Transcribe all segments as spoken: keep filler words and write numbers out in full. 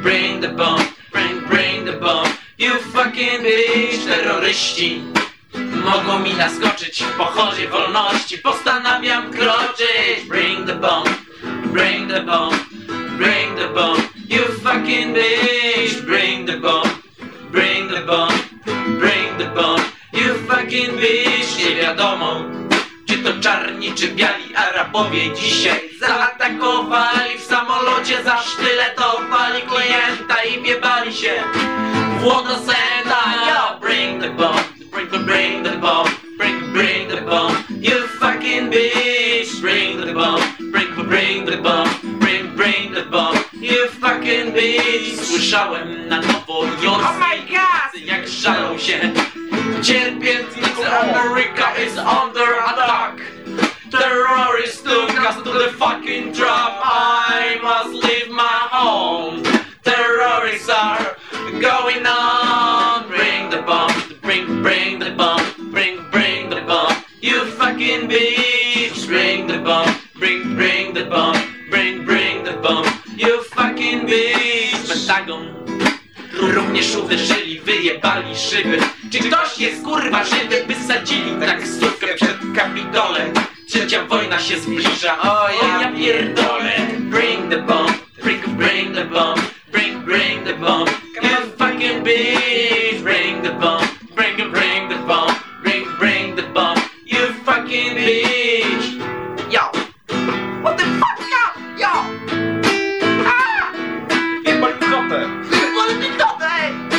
bring the bomb, bring, bring the bomb. You fucking bitch, terroryści mogą mi naskoczyć w pochodzie wolności. Postanawiam kroczyć. Bring the bomb, bring the bomb, bring the bomb. You fucking bitch, bring the bomb, bring the bomb, bring the bomb. You fucking bitch. Nie wiadomo, czy to czarni, czy biali Arabowie dzisiaj zaatakowali w samolocie, zasztyletowali klienta i wjebali się w łodosęta. Yo, bring the bomb, bring, bring the bomb, bring, bring the bomb. You fucking bitch, bring the bomb, bring, bring the bomb, bring, bring the bomb. You fucking bitch. Słyszałem na nowojorskim, oh my God, jak żalą się cierpiętnicy. America is under attack. Terrorists took us to the fucking trap. I must leave my home. Terrorists are going on. Bring the bomb, bring, bring the bomb, bring, bring the bomb. You fucking bitch. Bring the bomb, bring, bring the bomb, bring, bring the bomb. You fucking bitch. Pentagon również uderzyli, wyjebali szyby. Czy ktoś jest kurwa żywy? Wysadzili taksówkę przed Kapitolem. Trzecia wojna się zbliża, o ja pierdolę. Bring the bomb, bring, bring the bomb, bring, bring the bomb. You fucking bitch. Bring the bomb, bring, bring the bomb, bring, bring the bomb. You fucking bitch. Yo, what the fuck, yo, yo. Ah! Jebali kotę! Jebali kotę!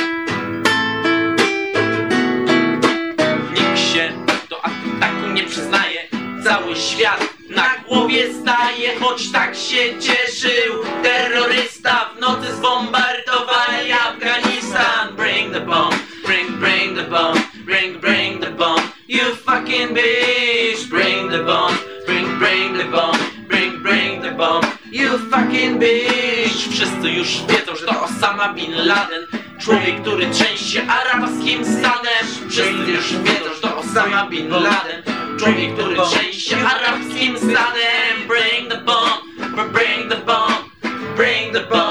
Nikt się do ataku nie przyznaje. Cały świat na głowie staje, choć tak się cieszył terrorysta. W nocy zbombardowali Afganistan. Bring the bomb, bring, bring the bomb, bring, bring the bomb. You fucking bitch. Bring the bomb, bring, bring the bomb, bring, bring the bomb. You fucking bitch. Wszyscy już wiedzą, że to Osama Bin Laden, człowiek, który trzęsie się arabskim stanem. Wszyscy już wiedzą, że to Osama Bin Laden, człowiek, który trzęsie się arabskim stanem. Bring the bomb, bring the bomb, bring the bomb.